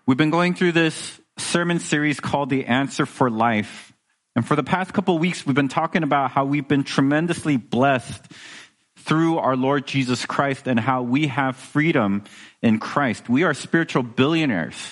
We've been going through this sermon series called The Answer for Life. And for the past couple of weeks, we've been talking about how we've been tremendously blessed through our Lord Jesus Christ and how we have freedom in Christ. We are spiritual billionaires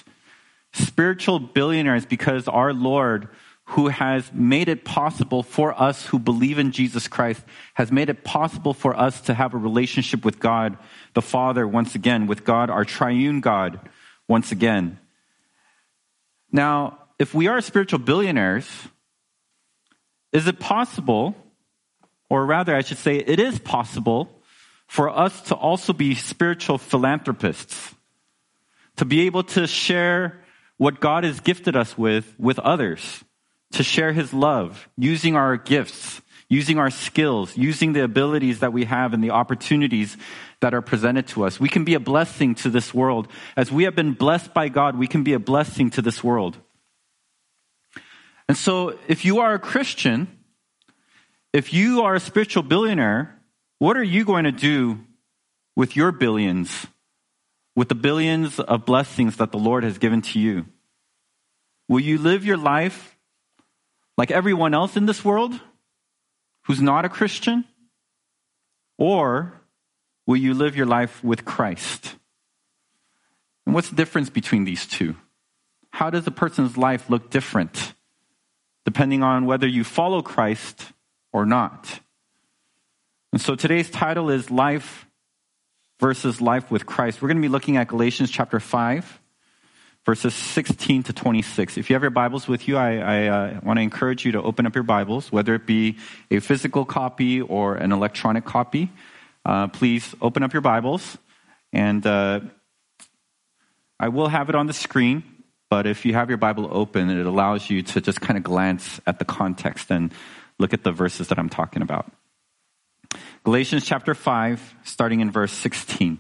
because our Lord, who has made it possible for us who believe in Jesus Christ, has made it possible for us to have a relationship with God, the Father, once again, with God, our triune God, once again. Now, if we are spiritual billionaires, is it possible, or rather I should say it is possible, for us to also be spiritual philanthropists, to be able to share what God has gifted us with others, to share His love, using our gifts, using our skills, using the abilities that we have and the opportunities that are presented to us. We can be a blessing to this world. As we have been blessed by God, we can be a blessing to this world. And so if you are a Christian, if you are a spiritual billionaire, what are you going to do with your billions, with the billions of blessings that the Lord has given to you? Will you live your life like everyone else in this world who's not a Christian? Or will you live your life with Christ? And what's the difference between these two? How does a person's life look different depending on whether you follow Christ or not? And so today's title is Life versus Life with Christ. We're going to be looking at Galatians chapter 5, verses 16 to 26. If you have your Bibles with you, I want to encourage you to open up your Bibles, whether it be a physical copy or an electronic copy. Please open up your Bibles, and I will have it on the screen, but if you have your Bible open, it allows you to just kind of glance at the context and look at the verses that I'm talking about. Galatians chapter 5, starting in verse 16.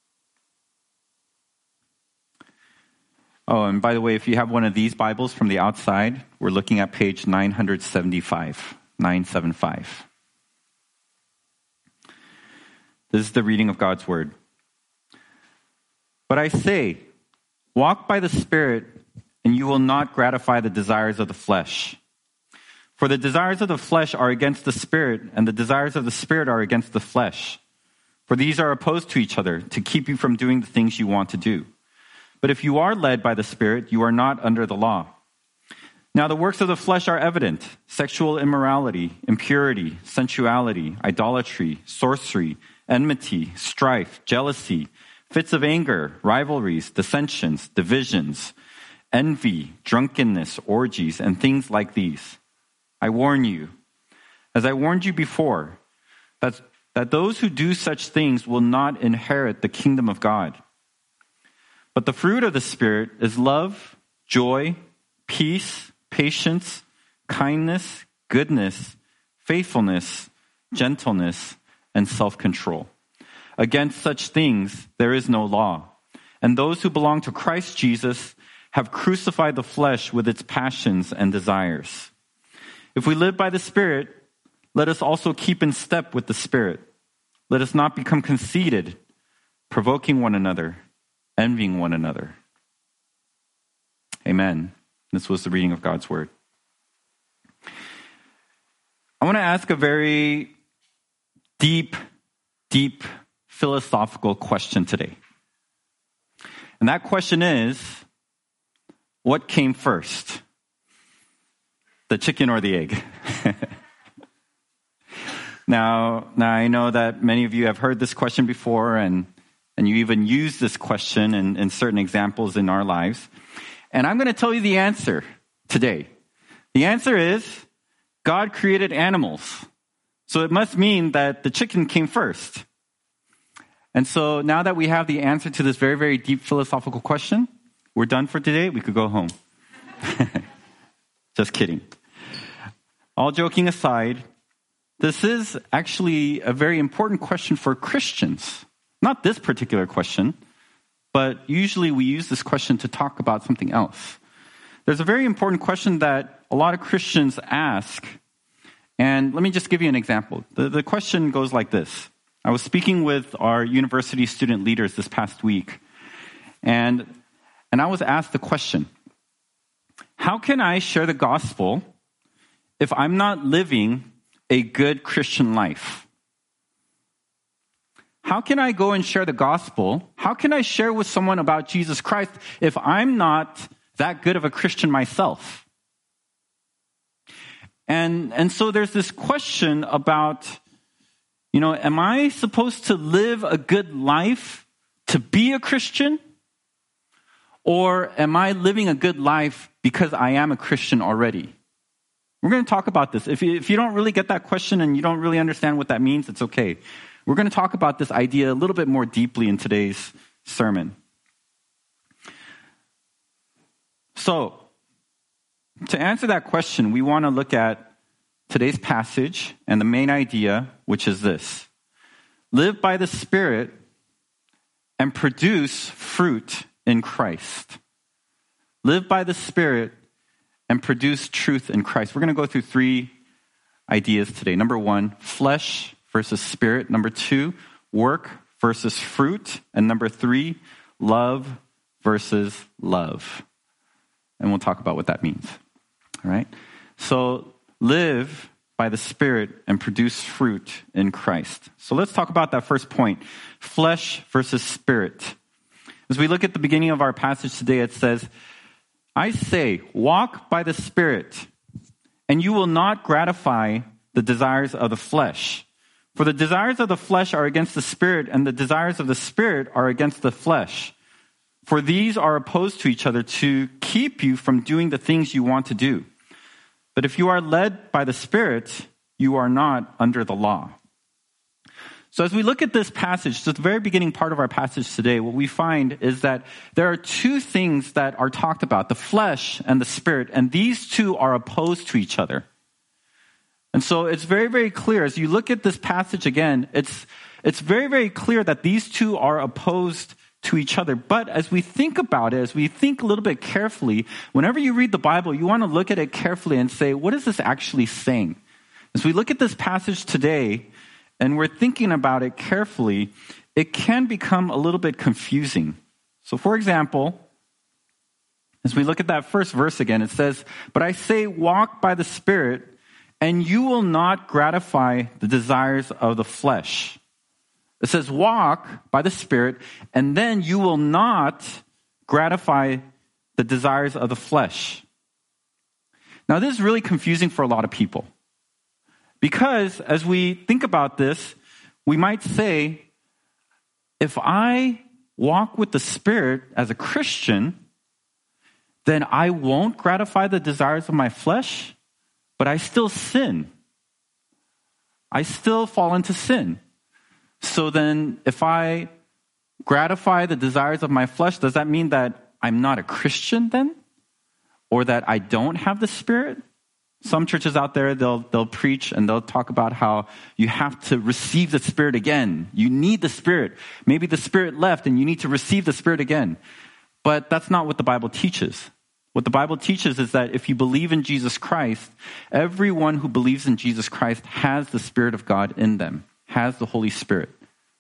Oh, and by the way, if you have one of these Bibles from the outside, we're looking at page 975. This is the reading of God's word. But I say, walk by the Spirit, and you will not gratify the desires of the flesh. For the desires of the flesh are against the Spirit, and the desires of the Spirit are against the flesh. For these are opposed to each other, to keep you from doing the things you want to do. But if you are led by the Spirit, you are not under the law. Now the works of the flesh are evident: sexual immorality, impurity, sensuality, idolatry, sorcery, enmity, strife, jealousy, fits of anger, rivalries, dissensions, divisions, envy, drunkenness, orgies, and things like these. I warn you, as I warned you before, that those who do such things will not inherit the kingdom of God. But the fruit of the Spirit is love, joy, peace, patience, kindness, goodness, faithfulness, gentleness, and self-control. Against such things there is no law. And those who belong to Christ Jesus have crucified the flesh with its passions and desires. If we live by the Spirit, let us also keep in step with the Spirit. Let us not become conceited, provoking one another, envying one another. Amen. This was the reading of God's word. I want to ask a very deep philosophical question today. And that question is, what came first? The chicken or the egg? Now I know that many of you have heard this question before, and you even use this question in certain examples in our lives. And I'm going to tell you the answer today. The answer is, God created animals. So it must mean that the chicken came first. And so now that we have the answer to this very, very deep philosophical question, we're done for today. We could go home. Just kidding. All joking aside, this is actually a very important question for Christians. Not this particular question, but usually we use this question to talk about something else. There's a very important question that a lot of Christians ask, and let me just give you an example. The question goes like this. I was speaking with our university student leaders this past week, and And I was asked the question, how can I share the gospel if I'm not living a good Christian life? How can I go and share the gospel? How can I share with someone about Jesus Christ if I'm not that good of a Christian myself? And so there's this question about, am I supposed to live a good life to be a Christian? Or am I living a good life because I am a Christian already? We're going to talk about this. If you don't really get that question and you don't really understand what that means, it's okay. We're going to talk about this idea a little bit more deeply in today's sermon. So, to answer that question, we want to look at today's passage and the main idea, which is this: live by the Spirit and produce fruit in Christ. Live by the Spirit and produce truth in Christ. We're going to go through 3 ideas today. Number 1, flesh versus spirit. Number 2, work versus fruit. And number 3, love versus love. And we'll talk about what that means. All right? So live by the Spirit and produce fruit in Christ. So let's talk about that first point, flesh versus spirit. As we look at the beginning of our passage today, it says, I say, walk by the Spirit, and you will not gratify the desires of the flesh. For the desires of the flesh are against the Spirit, and the desires of the Spirit are against the flesh. For these are opposed to each other to keep you from doing the things you want to do. But if you are led by the Spirit, you are not under the law. So as we look at this passage, the very beginning part of our passage today, what we find is that there are 2 things that are talked about, the flesh and the spirit, and these 2 are opposed to each other. And so it's very, very clear, as you look at this passage again, it's very, very clear that these 2 are opposed to each other. But as we think about it, as we think a little bit carefully, whenever you read the Bible, you want to look at it carefully and say, what is this actually saying? As we look at this passage today, and we're thinking about it carefully, it can become a little bit confusing. So for example, as we look at that first verse again, it says, but I say walk by the Spirit, and you will not gratify the desires of the flesh. It says walk by the Spirit, and then you will not gratify the desires of the flesh. Now this is really confusing for a lot of people. Because as we think about this, we might say, if I walk with the Spirit as a Christian, then I won't gratify the desires of my flesh, but I still sin. I still fall into sin. So then if I gratify the desires of my flesh, does that mean that I'm not a Christian then? Or that I don't have the Spirit? Some churches out there, they'll preach and they'll talk about how you have to receive the Spirit again. You need the Spirit. Maybe the Spirit left and you need to receive the Spirit again. But that's not what the Bible teaches. What the Bible teaches is that if you believe in Jesus Christ, everyone who believes in Jesus Christ has the Spirit of God in them, has the Holy Spirit.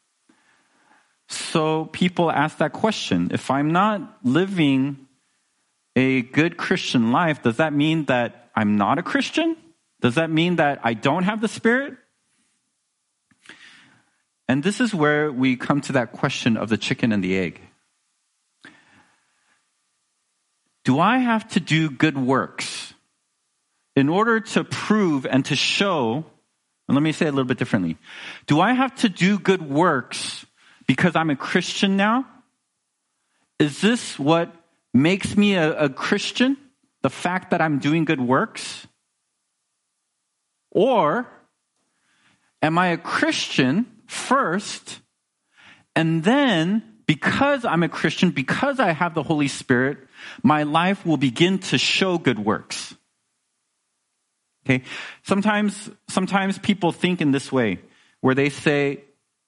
So people ask that question, if I'm not living a good Christian life, does that mean that I'm not a Christian? Does that mean that I don't have the Spirit? And this is where we come to that question of the chicken and the egg. Do I have to do good works in order to prove and to show, and let me say it a little bit differently. Do I have to do good works because I'm a Christian now? Is this what makes me a Christian? The fact that I'm doing good works? Or am I a Christian first, and then because I'm a Christian, because I have the Holy Spirit, my life will begin to show good works? Okay? Sometimes people think in this way, where they say,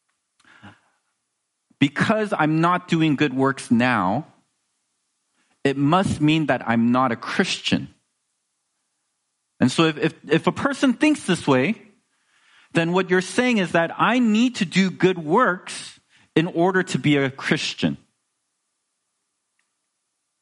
because I'm not doing good works now, it must mean that I'm not a Christian. And so if a person thinks this way, then what you're saying is that I need to do good works in order to be a Christian.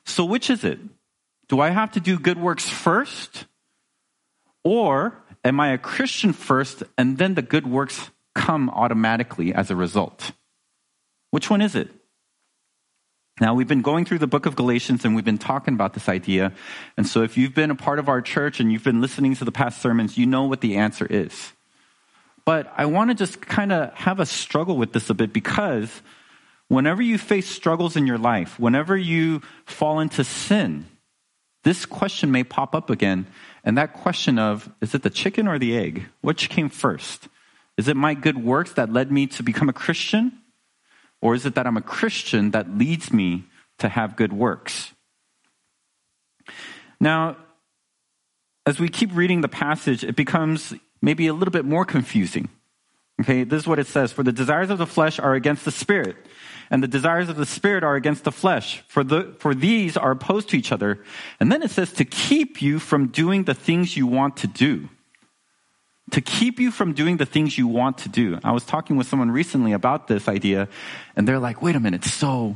So which is it? Do I have to do good works first? Or am I a Christian first and then the good works come automatically as a result? Which one is it? Now, we've been going through the book of Galatians and we've been talking about this idea. And so if you've been a part of our church and you've been listening to the past sermons, you know what the answer is. But I want to just kind of have a struggle with this a bit, because whenever you face struggles in your life, whenever you fall into sin, this question may pop up again. And that question of, is it the chicken or the egg? Which came first? Is it my good works that led me to become a Christian? Or is it that I'm a Christian that leads me to have good works? Now, as we keep reading the passage, it becomes maybe a little bit more confusing. Okay, this is what it says. For the desires of the flesh are against the spirit, and the desires of the spirit are against the flesh. For these are opposed to each other. And then it says to keep you from doing the things you want to do. To keep you from doing the things you want to do. I was talking with someone recently about this idea, and they're like, wait a minute, so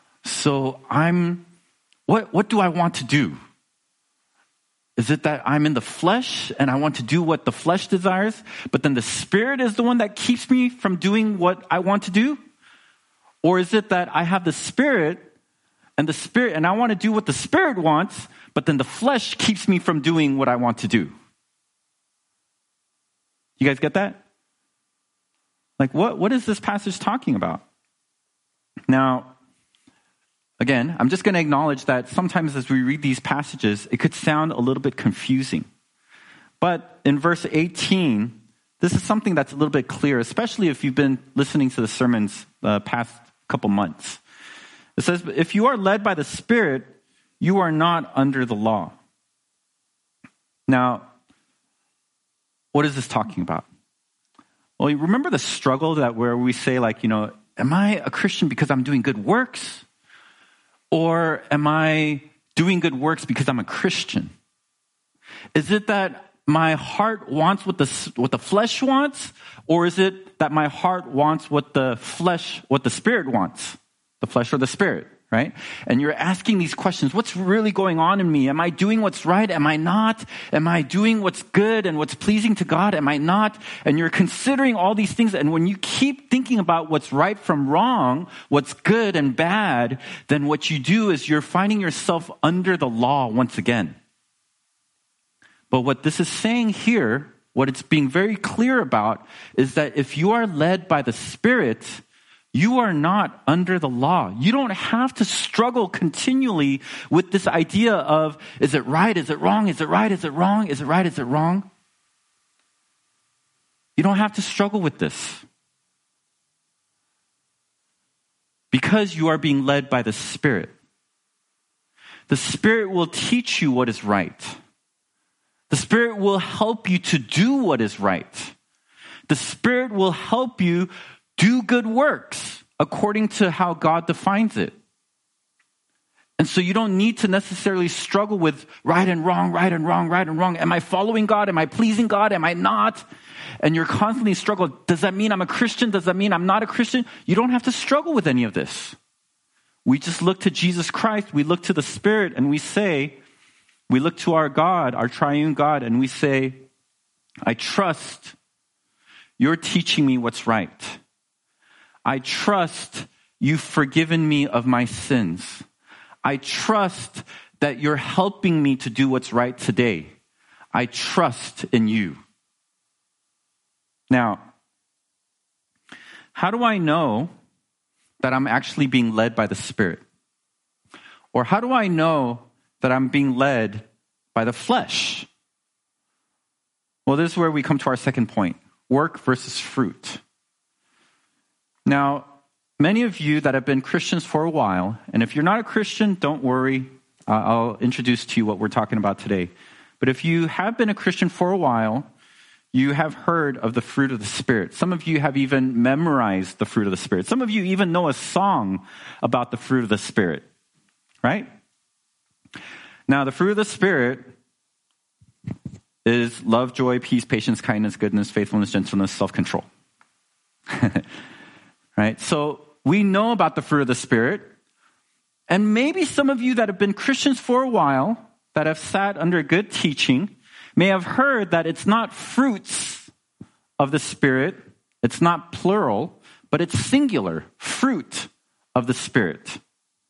what do I want to do? Is it that I'm in the flesh and I want to do what the flesh desires, but then the Spirit is the one that keeps me from doing what I want to do? Or is it that I have the Spirit and I want to do what the Spirit wants, but then the flesh keeps me from doing what I want to do? You guys get that? Like, what is this passage talking about? Now, again, I'm just going to acknowledge that sometimes as we read these passages, it could sound a little bit confusing. But in verse 18, this is something that's a little bit clear, especially if you've been listening to the sermons the past couple months. It says, if you are led by the Spirit, you are not under the law. Now, what is this talking about? Well, you remember the struggle where we say, like, am I a Christian because I'm doing good works? Or am I doing good works because I'm a Christian? Is it that my heart wants what the flesh wants? Or is it that my heart wants what the Spirit wants? The flesh or the Spirit, right? And you're asking these questions. What's really going on in me? Am I doing what's right? Am I not? Am I doing what's good and what's pleasing to God? Am I not? And you're considering all these things. And when you keep thinking about what's right from wrong, what's good and bad, then what you do is you're finding yourself under the law once again. But what this is saying here, what it's being very clear about, is that if you are led by the Spirit, you are not under the law. You don't have to struggle continually with this idea of, is it right? Is it wrong? Is it right? Is it wrong? Is it right? Is it wrong? You don't have to struggle with this. Because you are being led by the Spirit. The Spirit will teach you what is right. The Spirit will help you to do what is right. The Spirit will help you do good works according to how God defines it. And so you don't need to necessarily struggle with right and wrong, right and wrong, right and wrong. Am I following God? Am I pleasing God? Am I not? And you're constantly struggling. Does that mean I'm a Christian? Does that mean I'm not a Christian? You don't have to struggle with any of this. We just look to Jesus Christ. We look to the Spirit and we look to our God, our triune God, and we say, I trust you're teaching me what's right. I trust you've forgiven me of my sins. I trust that you're helping me to do what's right today. I trust in you. Now, how do I know that I'm actually being led by the Spirit? Or how do I know that I'm being led by the flesh? Well, this is where we come to our second point, work versus fruit. Now, many of you that have been Christians for a while, and if you're not a Christian, don't worry. I'll introduce to you what we're talking about today. But if you have been a Christian for a while, you have heard of the fruit of the Spirit. Some of you have even memorized the fruit of the Spirit. Some of you even know a song about the fruit of the Spirit, right? Now, the fruit of the Spirit is love, joy, peace, patience, kindness, goodness, faithfulness, gentleness, self-control. Right? So we know about the fruit of the Spirit. And maybe some of you that have been Christians for a while, that have sat under good teaching, may have heard that it's not fruits of the Spirit, it's not plural, but it's singular, fruit of the Spirit.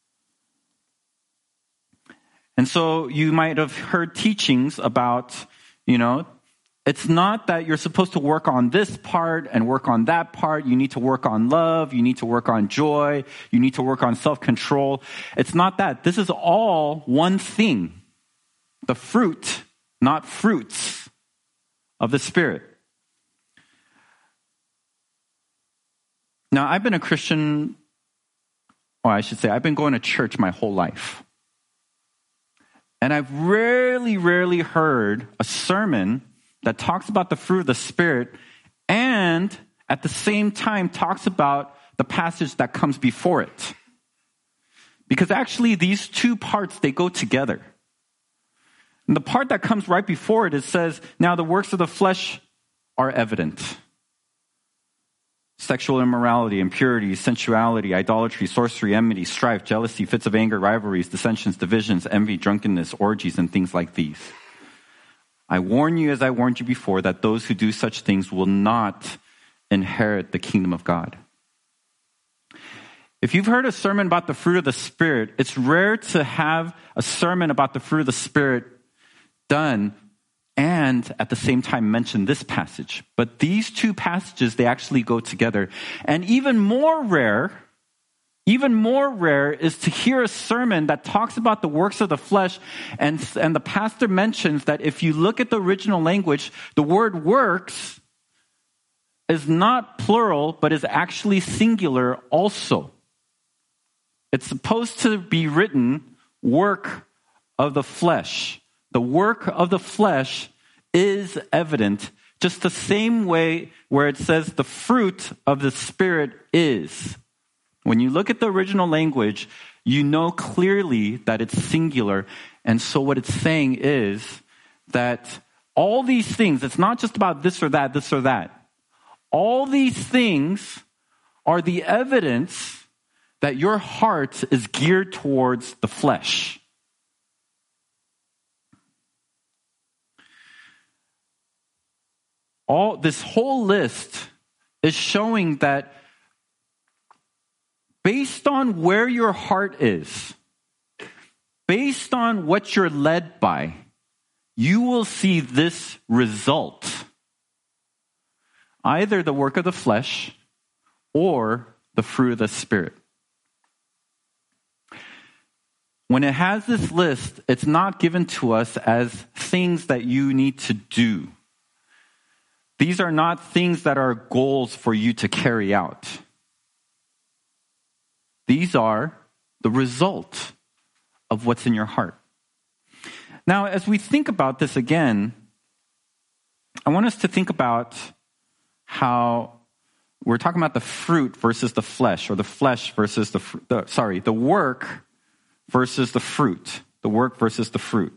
And so you might have heard teachings about, it's not that you're supposed to work on this part and work on that part. You need to work on love. You need to work on joy. You need to work on self-control. It's not that. This is all one thing. The fruit, not fruits of the Spirit. Now, I've been a Christian, or I should say, I've been going to church my whole life. And I've rarely heard a sermon that talks about the fruit of the Spirit and at the same time talks about the passage that comes before it. Because actually these two parts, they go together. And the part that comes right before it says, now the works of the flesh are evident. Sexual immorality, impurity, sensuality, idolatry, sorcery, enmity, strife, jealousy, fits of anger, rivalries, dissensions, divisions, envy, drunkenness, orgies, and things like these. I warn you, as I warned you before, that those who do such things will not inherit the kingdom of God. If you've heard a sermon about the fruit of the Spirit, it's rare to have a sermon about the fruit of the Spirit done and at the same time mention this passage. But these two passages, they actually go together. And even more rare is to hear a sermon that talks about the works of the flesh, and the pastor mentions that if you look at the original language, the word works is not plural, but is actually singular also. It's supposed to be written, work of the flesh. The work of the flesh is evident, just the same way where it says the fruit of the Spirit is. When you look at the original language, you know clearly that it's singular. And so what it's saying is that all these things, it's not just about this or that, this or that. All these things are the evidence that your heart is geared towards the flesh. This whole list is showing that based on where your heart is, based on what you're led by, you will see this result. Either the work of the flesh or the fruit of the Spirit. When it has this list, it's not given to us as things that you need to do. These are not things that are goals for you to carry out. These are the result of what's in your heart. Now, as we think about this again, I want us to think about how we're talking about the fruit versus the flesh, or the flesh versus the work versus the fruit. The work versus the fruit.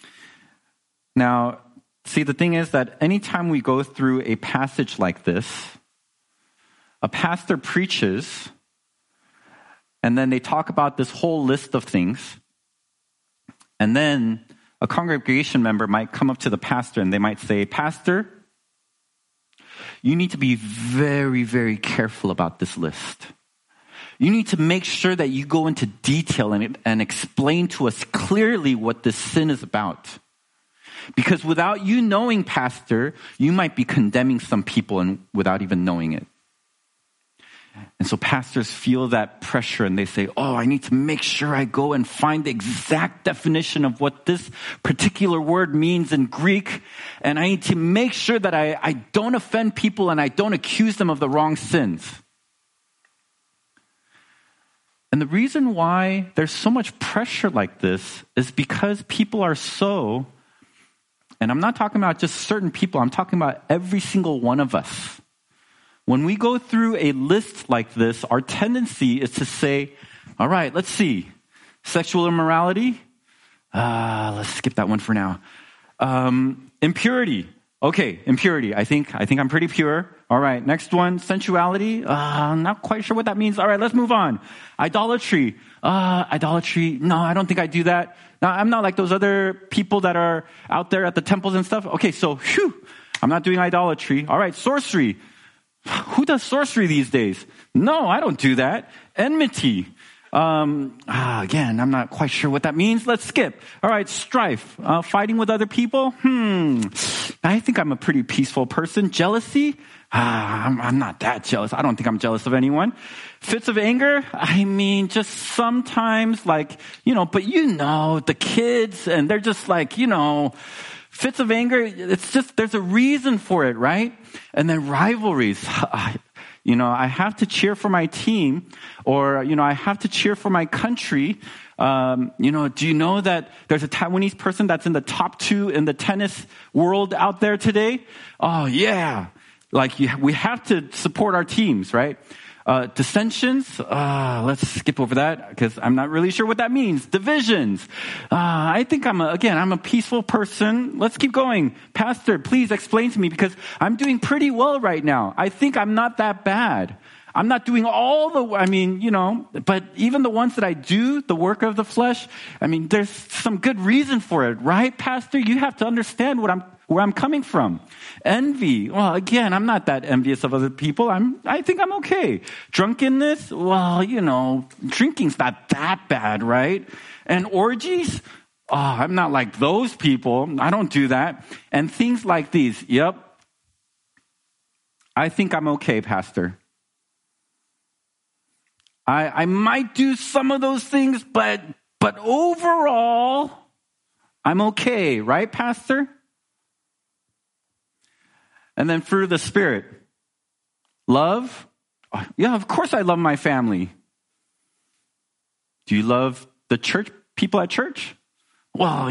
Now, see, the thing is that anytime we go through a passage like this, a pastor preaches, and then they talk about this whole list of things, and then a congregation member might come up to the pastor and they might say, "Pastor, you need to be very, very careful about this list. You need to make sure that you go into detail and explain to us clearly what this sin is about. Because without you knowing, Pastor, you might be condemning some people without even knowing it." And so pastors feel that pressure and they say, "Oh, I need to make sure I go and find the exact definition of what this particular word means in Greek. And I need to make sure that I don't offend people and I don't accuse them of the wrong sins." And the reason why there's so much pressure like this is because people are so, and I'm not talking about just certain people, I'm talking about every single one of us. When we go through a list like this, our tendency is to say, all right, let's see. Sexual immorality? Let's skip that one for now. Impurity. Okay, impurity. I think I'm pretty pure. All right, next one, sensuality. I'm not quite sure what that means. All right, let's move on. Idolatry. Idolatry. No, I don't think I do that. Now, I'm not like those other people that are out there at the temples and stuff. Okay, so, I'm not doing idolatry. All right, sorcery. Who does sorcery these days? No, I don't do that. Enmity. Again, I'm not quite sure what that means. Let's skip. All right, strife. Fighting with other people. I think I'm a pretty peaceful person. Jealousy. I'm not that jealous. I don't think I'm jealous of anyone. Fits of anger. I mean, just sometimes but the kids and they're just fits of anger. It's just, there's a reason for it, right? And then rivalries. I have to cheer for my team or, I have to cheer for my country. Do you know that there's a Taiwanese person that's in the top 2 in the tennis world out there today? Oh, yeah. We have to support our teams, right? Dissensions, let's skip over that because I'm not really sure what that means. Divisions. I think I'm a peaceful person. Let's keep going. Pastor, please explain to me because I'm doing pretty well right now. I think I'm not that bad. I'm not doing but even the ones that I do, the work of the flesh, there's some good reason for it, right, Pastor? You have to understand where I'm coming from. Envy. Well, again, I'm not that envious of other people. I think I'm okay. Drunkenness. Well, drinking's not that bad, right? And orgies. I'm not like those people. I don't do that. And things like these. Yep. I think I'm okay, Pastor. I might do some of those things, but overall, I'm okay, right, Pastor? And then fruit of the Spirit. Love. Yeah, of course I love my family. Do you love the church, people at church? Well,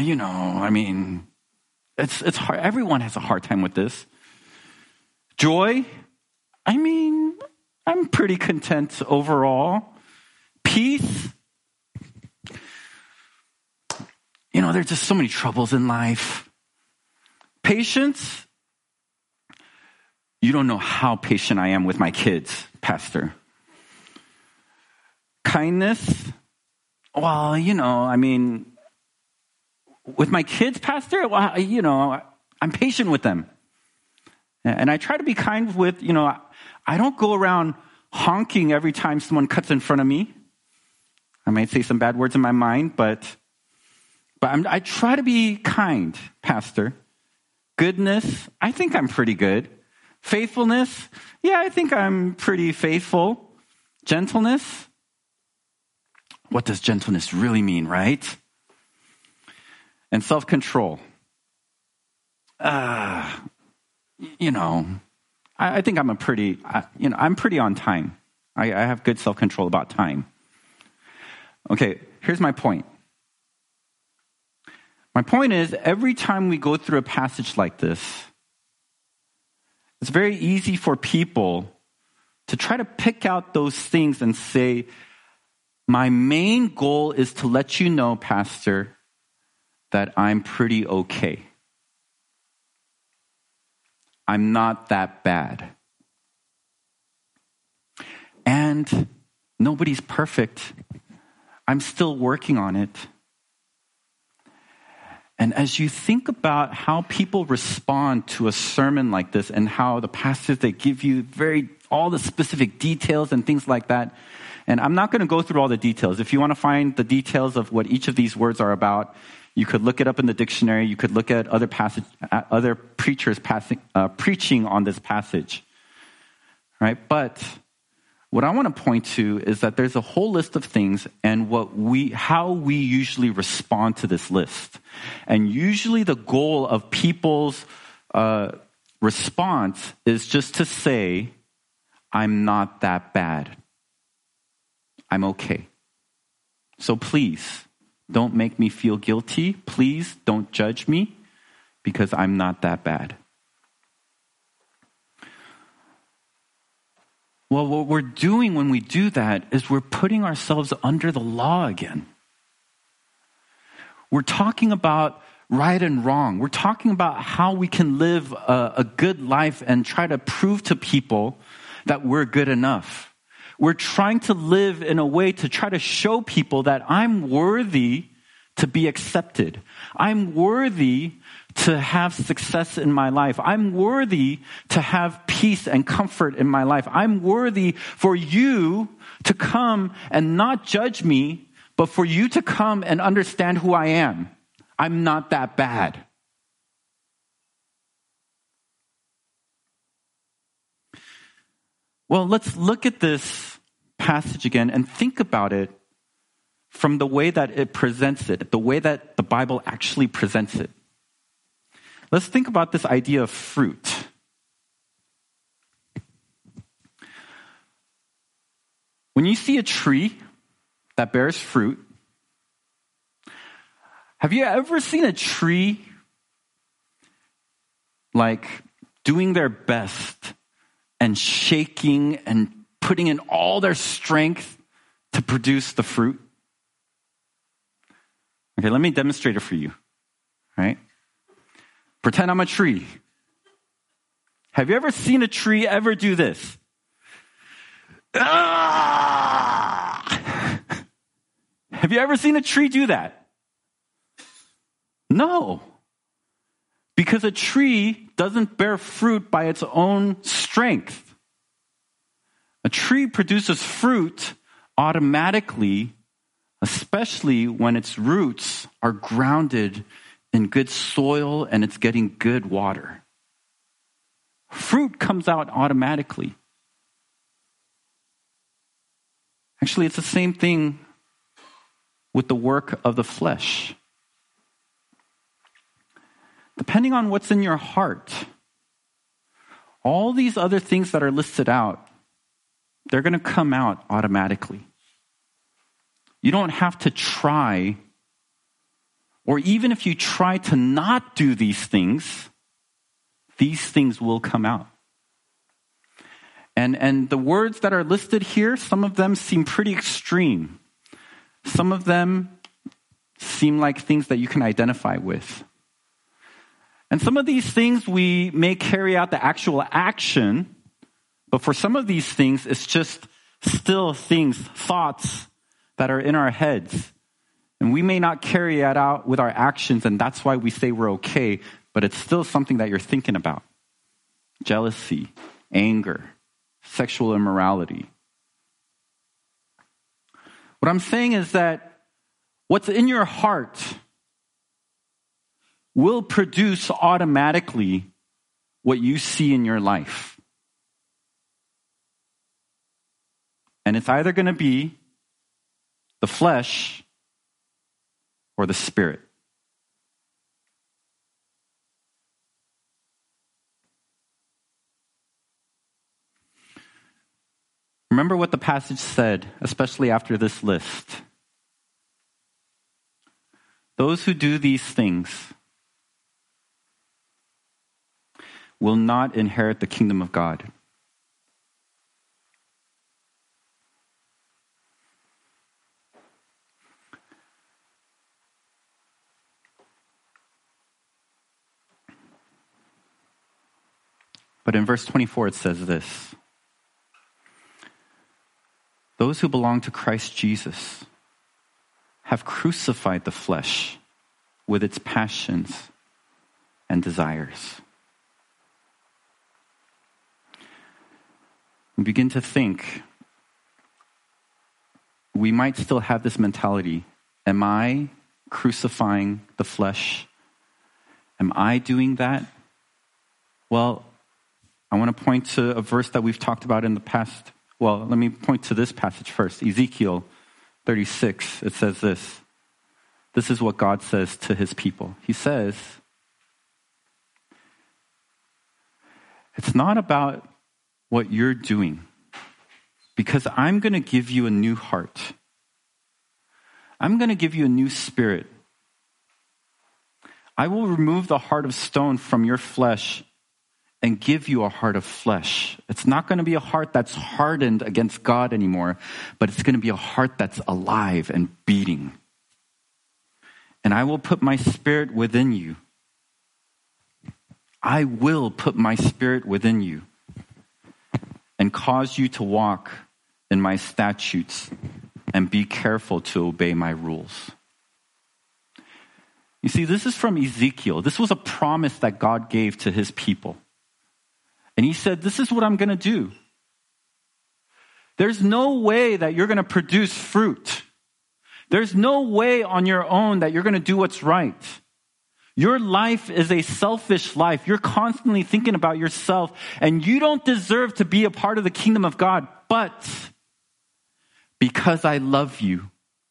it's hard. Everyone has a hard time with this. Joy. I'm pretty content overall. Peace. There's just so many troubles in life. Patience. You don't know how patient I am with my kids, Pastor. Kindness. Well, with my kids, Pastor, well, I'm patient with them. And I try to be kind with, I don't go around honking every time someone cuts in front of me. I might say some bad words in my mind, but I try to be kind, Pastor. Goodness, I think I'm pretty good. Faithfulness, yeah, I think I'm pretty faithful. Gentleness, what does gentleness really mean, right? And self-control. I think I'm I'm pretty on time. I have good self-control about time. Okay, here's my point. My point is, every time we go through a passage like this, it's very easy for people to try to pick out those things and say, my main goal is to let you know, Pastor, that I'm pretty okay. I'm not that bad. And nobody's perfect. I'm still working on it. And as you think about how people respond to a sermon like this and how the pastors, they give you all the specific details and things like that. And I'm not going to go through all the details. If you want to find the details of what each of these words are about, you could look it up in the dictionary. You could look at other preachers preaching on this passage. Right? But what I want to point to is that there's a whole list of things and how we usually respond to this list. And usually the goal of people's response is just to say, I'm not that bad. I'm okay. So please, don't make me feel guilty. Please don't judge me because I'm not that bad. Well, what we're doing when we do that is we're putting ourselves under the law again. We're talking about right and wrong. We're talking about how we can live a good life and try to prove to people that we're good enough. We're trying to live in a way to try to show people that I'm worthy to be accepted. I'm worthy to have success in my life. I'm worthy to have peace and comfort in my life. I'm worthy for you to come and not judge me, but for you to come and understand who I am. I'm not that bad. Well, let's look at this passage again and think about it from the way that it presents it, the way that the Bible actually presents it. Let's think about this idea of fruit. When you see a tree that bears fruit, have you ever seen a tree like doing their best and shaking and putting in all their strength to produce the fruit? Okay, let me demonstrate it for you, right? Pretend I'm a tree. Have you ever seen a tree ever do this? Ah! Have you ever seen a tree do that? No. Because a tree doesn't bear fruit by its own strength. A tree produces fruit automatically, especially when its roots are grounded in good soil and it's getting good water. Fruit comes out automatically. Actually, it's the same thing with the work of the flesh. Depending on what's in your heart, all these other things that are listed out, they're going to come out automatically. You don't have to try, or even if you try to not do these things will come out. And the words that are listed here, some of them seem pretty extreme. Some of them seem like things that you can identify with. And some of these things we may carry out the actual action, but for some of these things, it's just still things, thoughts that are in our heads. And we may not carry it out with our actions, and that's why we say we're okay, but it's still something that you're thinking about. Jealousy, anger, sexual immorality. What I'm saying is that what's in your heart will produce automatically what you see in your life. And it's either going to be the flesh or the spirit. Remember what the passage said, especially after this list. Those who do these things will not inherit the kingdom of God. But in verse 24 it says this: those who belong to Christ Jesus have crucified the flesh with its passions and desires. We begin to think, we might still have this mentality. Am I crucifying the flesh? Am I doing that? Well, I want to point to a verse that we've talked about in the past. Well, let me point to this passage first. Ezekiel 36, it says this. This is what God says to his people. He says, it's not about what you're doing, because I'm going to give you a new heart. I'm going to give you a new spirit. I will remove the heart of stone from your flesh and give you a heart of flesh. It's not going to be a heart that's hardened against God anymore, but it's going to be a heart that's alive and beating. and I will put my spirit within you. I will put my spirit within you and cause you to walk in my statutes and be careful to obey my rules. You see, this is from Ezekiel. This was a promise that God gave to his people. And he said, this is what I'm going to do. There's no way that you're going to produce fruit. There's no way on your own that you're going to do what's right. Your life is a selfish life. You're constantly thinking about yourself, and you don't deserve to be a part of the kingdom of God. But because I love you,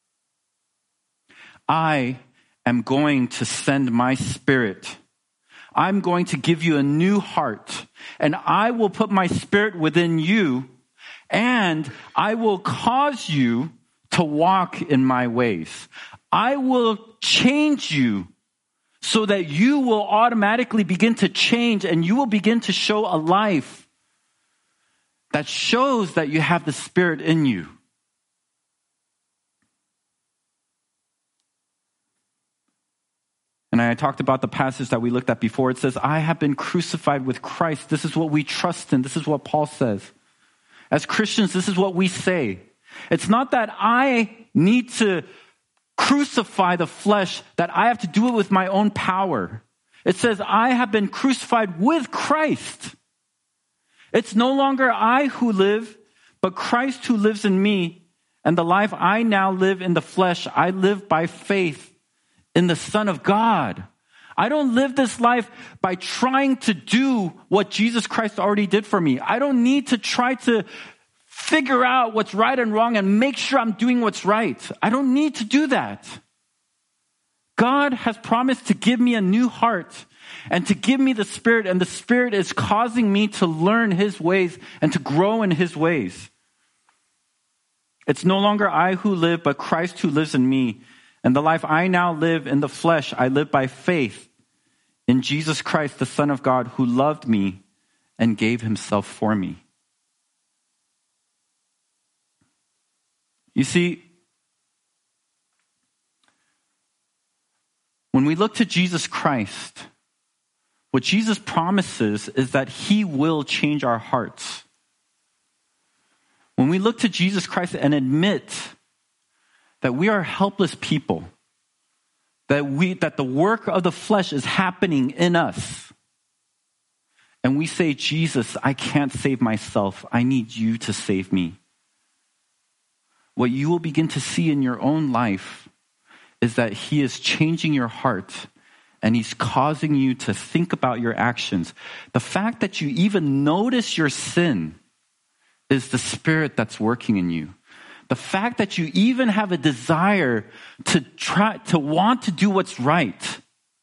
I am going to send my spirit. I'm going to give you a new heart, and I will put my spirit within you, and I will cause you to walk in my ways. I will change you so that you will automatically begin to change, and you will begin to show a life that shows that you have the Spirit in you. And I talked about the passage that we looked at before. It says, I have been crucified with Christ. This is what we trust in. This is what Paul says. As Christians, this is what we say. It's not that I need to crucify the flesh, that I have to do it with my own power. It says, I have been crucified with Christ. It's no longer I who live, but Christ who lives in me. And the life I now live in the flesh, I live by faith in the Son of God. I don't live this life by trying to do what Jesus Christ already did for me. I don't need to try to figure out what's right and wrong and make sure I'm doing what's right. I don't need to do that. God has promised to give me a new heart and to give me the Spirit, and the Spirit is causing me to learn his ways and to grow in his ways. It's no longer I who live, but Christ who lives in me. And the life I now live in the flesh, I live by faith in Jesus Christ, the Son of God, who loved me and gave himself for me. You see, when we look to Jesus Christ, what Jesus promises is that he will change our hearts. When we look to Jesus Christ and admit that we are helpless people, that the work of the flesh is happening in us, and we say, Jesus, I can't save myself. I need you to save me. What you will begin to see in your own life is that he is changing your heart, and he's causing you to think about your actions. The fact that you even notice your sin is the Spirit that's working in you. The fact that you even have a desire to want to do what's right,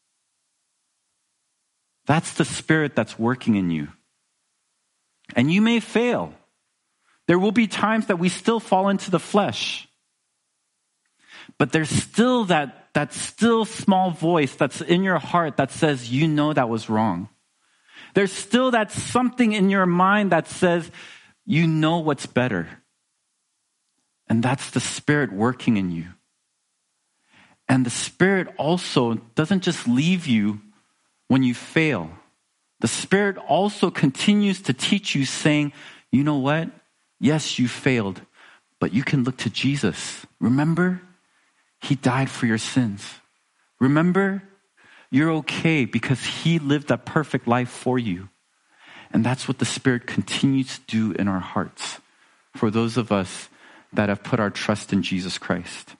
that's the Spirit that's working in you. And you may fail. There will be times that we still fall into the flesh. But there's still that still small voice that's in your heart that says, you know that was wrong. There's still that something in your mind that says, you know what's better. And that's the Spirit working in you. And the Spirit also doesn't just leave you when you fail. The Spirit also continues to teach you, saying, you know what? Yes, you failed, but you can look to Jesus. Remember, he died for your sins. Remember, you're okay because he lived a perfect life for you. And that's what the Spirit continues to do in our hearts for those of us that have put our trust in Jesus Christ.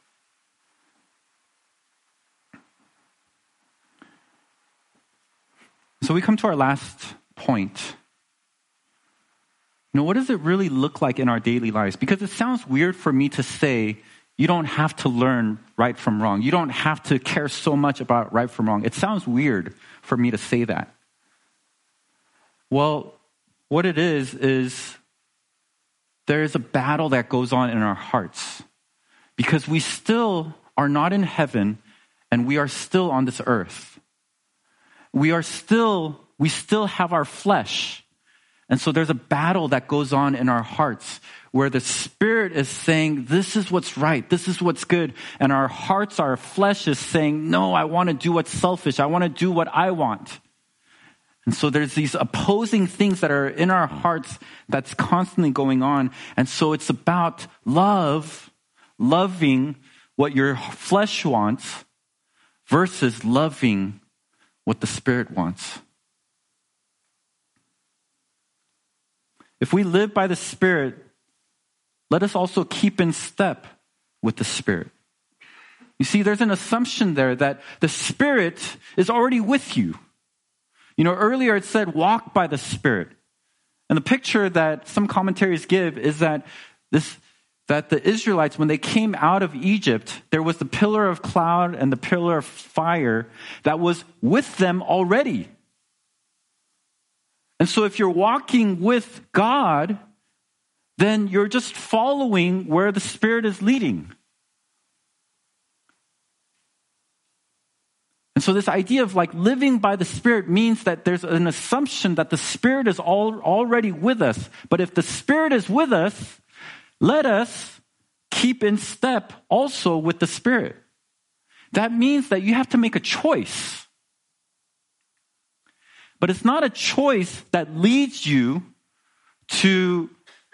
So we come to our last point. What does it really look like in our daily lives? Because it sounds weird for me to say, you don't have to learn right from wrong. You don't have to care so much about right from wrong. It sounds weird for me to say that. Well, what it is there is a battle that goes on in our hearts because we still are not in heaven and we are still on this earth. We still have our flesh. And so there's a battle that goes on in our hearts where the Spirit is saying, this is what's right, this is what's good. And our hearts, our flesh is saying, no, I want to do what's selfish. I want to do what I want. And so there's these opposing things that are in our hearts that's constantly going on. And so it's about loving what your flesh wants versus loving what the Spirit wants. If we live by the Spirit, let us also keep in step with the Spirit. You see, there's an assumption there that the Spirit is already with you. You know, earlier it said, walk by the Spirit. And the picture that some commentaries give is that the Israelites, when they came out of Egypt, there was the pillar of cloud and the pillar of fire that was with them already. And so if you're walking with God, then you're just following where the Spirit is leading. And so this idea of like living by the Spirit means that there's an assumption that the Spirit is already with us. But if the Spirit is with us, let us keep in step also with the Spirit. That means that you have to make a choice. But it's not a choice that leads you to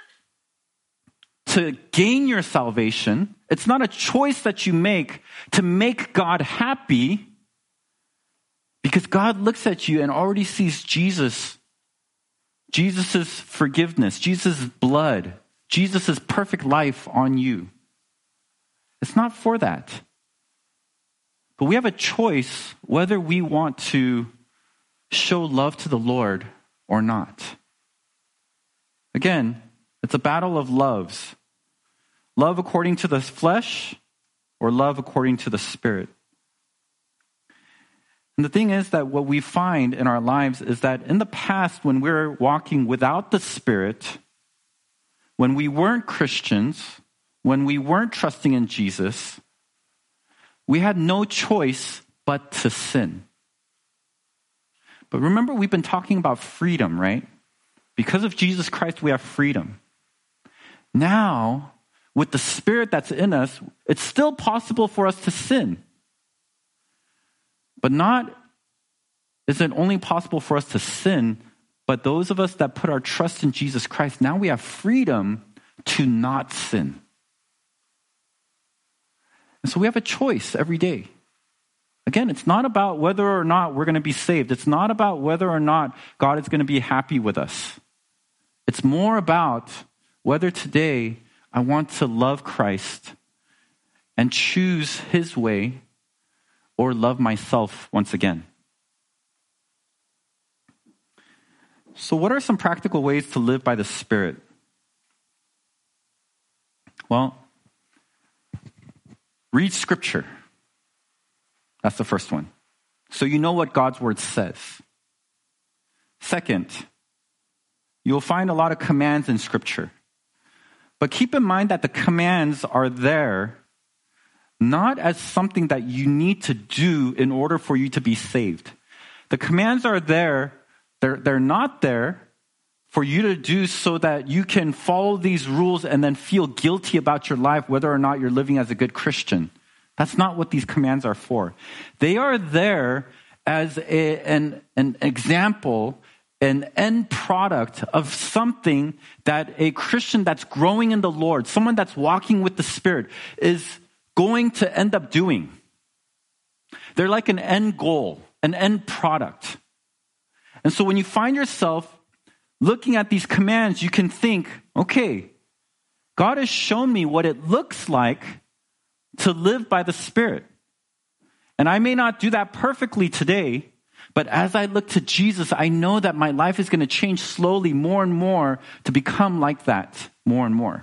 gain your salvation. It's not a choice that you make to make God happy. Because God looks at you and already sees Jesus, Jesus' forgiveness, Jesus' blood, Jesus' perfect life on you. It's not for that. But we have a choice whether we want to show love to the Lord or not. Again, it's a battle of loves. Love according to the flesh or love according to the Spirit. And the thing is that what we find in our lives is that in the past, when we were walking without the Spirit, when we weren't Christians, when we weren't trusting in Jesus, we had no choice but to sin. But remember, we've been talking about freedom, right? Because of Jesus Christ, we have freedom. Now, with the Spirit that's in us, it's still possible for us to sin. But not is it only possible for us to sin, but those of us that put our trust in Jesus Christ, now we have freedom to not sin. And so we have a choice every day. Again, it's not about whether or not we're going to be saved. It's not about whether or not God is going to be happy with us. It's more about whether today I want to love Christ and choose His way or love myself once again. So what are some practical ways to live by the Spirit? Well, read Scripture. That's the first one. So you know what God's Word says. Second, you'll find a lot of commands in Scripture. But keep in mind that the commands are there not as something that you need to do in order for you to be saved. The commands are there. They're not there for you to do so that you can follow these rules and then feel guilty about your life, whether or not you're living as a good Christian. That's not what these commands are for. They are there as an example, an end product of something that a Christian that's growing in the Lord, someone that's walking with the Spirit, is going to end up doing. They're like an end goal, an end product. And so when you find yourself looking at these commands, you can think, okay, God has shown me what it looks like to live by the Spirit. And I may not do that perfectly today, but as I look to Jesus, I know that my life is going to change slowly more and more to become like that more and more.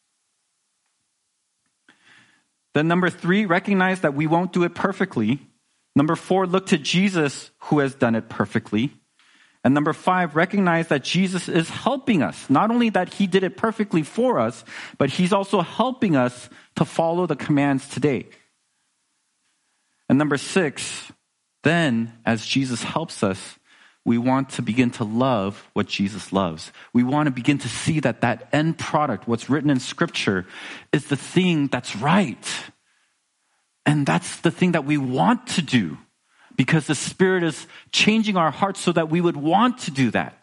Then number 3, recognize that we won't do it perfectly. Number 4, look to Jesus who has done it perfectly. And number 5, recognize that Jesus is helping us. Not only that He did it perfectly for us, but He's also helping us to follow the commands today. And number 6, then as Jesus helps us, we want to begin to love what Jesus loves. We want to begin to see that that end product, what's written in Scripture, is the thing that's right. And that's the thing that we want to do, because the Spirit is changing our hearts so that we would want to do that.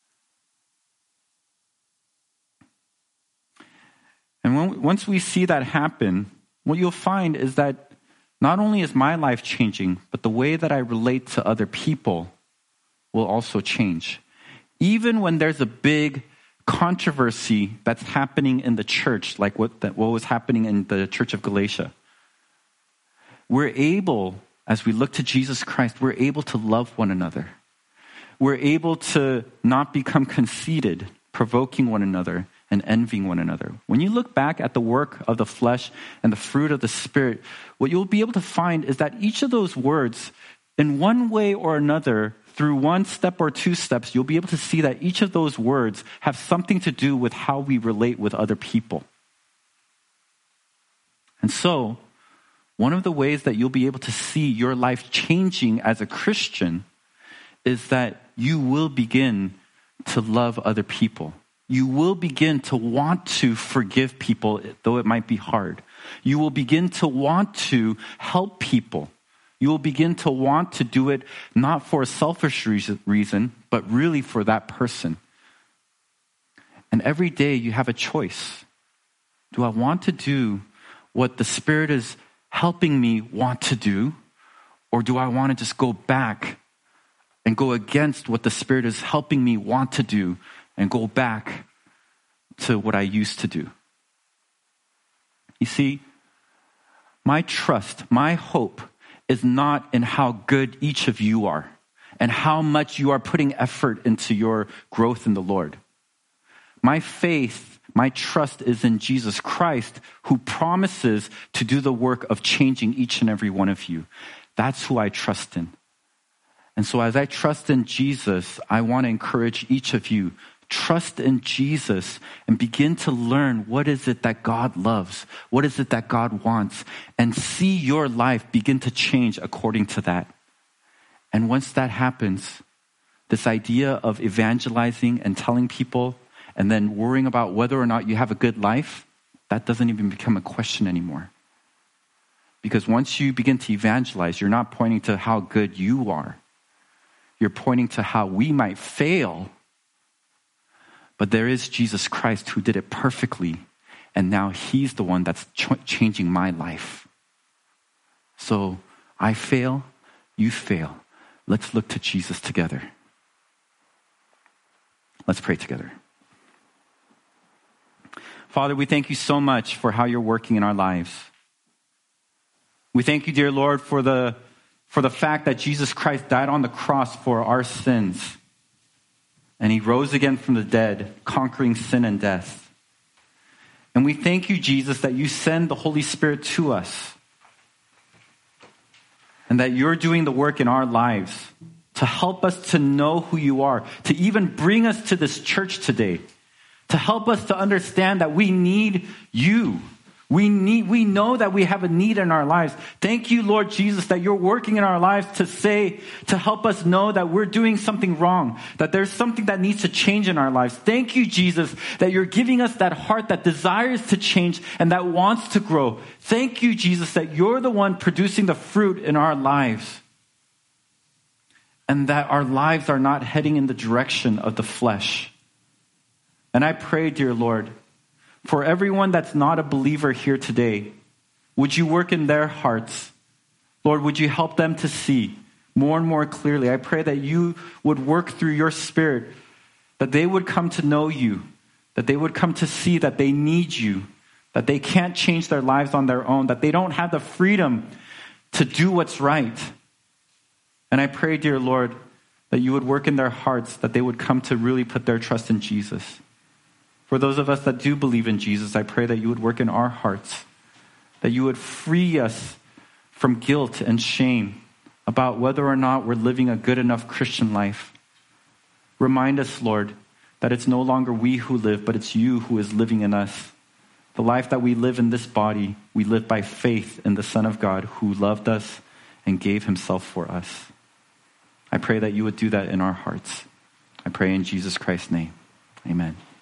And once we see that happen, what you'll find is that not only is my life changing, but the way that I relate to other people will also change. Even when there's a big controversy that's happening in the church, like what was happening in the church of Galatia, we're able, as we look to Jesus Christ, we're able to love one another. We're able to not become conceited, provoking one another, and envying one another. When you look back at the work of the flesh and the fruit of the Spirit, what you'll be able to find is that each of those words, in one way or another, through one step or two steps, you'll be able to see that each of those words have something to do with how we relate with other people. And so, one of the ways that you'll be able to see your life changing as a Christian is that you will begin to love other people. You will begin to want to forgive people, though it might be hard. You will begin to want to help people. You will begin to want to do it not for a selfish reason, but really for that person. And every day you have a choice. Do I want to do what the Spirit is helping me want to do? Or do I want to just go back and go against what the Spirit is helping me want to do and go back to what I used to do? You see, my trust, my hope is not in how good each of you are and how much you are putting effort into your growth in the Lord. My faith, my trust is in Jesus Christ, who promises to do the work of changing each and every one of you. That's who I trust in. And so as I trust in Jesus, I want to encourage each of you, trust in Jesus and begin to learn what is it that God loves, what is it that God wants, and see your life begin to change according to that. And once that happens, this idea of evangelizing and telling people and then worrying about whether or not you have a good life, that doesn't even become a question anymore. Because once you begin to evangelize, you're not pointing to how good you are. You're pointing to how we might fail. But there is Jesus Christ who did it perfectly, and now he's the one that's changing my life. So I fail, you fail. Let's look to Jesus together. Let's pray together. Father, we thank you so much for how you're working in our lives. We thank you, dear Lord, for the fact that Jesus Christ died on the cross for our sins. And he rose again from the dead, conquering sin and death. And we thank you, Jesus, that you send the Holy Spirit to us. And that you're doing the work in our lives to help us to know who you are, to even bring us to this church today, to help us to understand that we need you. We know that we have a need in our lives. Thank you, Lord Jesus, that you're working in our lives to help us know that we're doing something wrong, that there's something that needs to change in our lives. Thank you, Jesus, that you're giving us that heart that desires to change and that wants to grow. Thank you, Jesus, that you're the one producing the fruit in our lives, and that our lives are not heading in the direction of the flesh. And I pray, dear Lord, for everyone that's not a believer here today, would you work in their hearts? Lord, would you help them to see more and more clearly? I pray that you would work through your Spirit, that they would come to know you, that they would come to see that they need you, that they can't change their lives on their own, that they don't have the freedom to do what's right. And I pray, dear Lord, that you would work in their hearts, that they would come to really put their trust in Jesus. For those of us that do believe in Jesus, I pray that you would work in our hearts, that you would free us from guilt and shame about whether or not we're living a good enough Christian life. Remind us, Lord, that it's no longer we who live, but it's you who is living in us. The life that we live in this body, we live by faith in the Son of God who loved us and gave himself for us. I pray that you would do that in our hearts. I pray in Jesus Christ's name. Amen.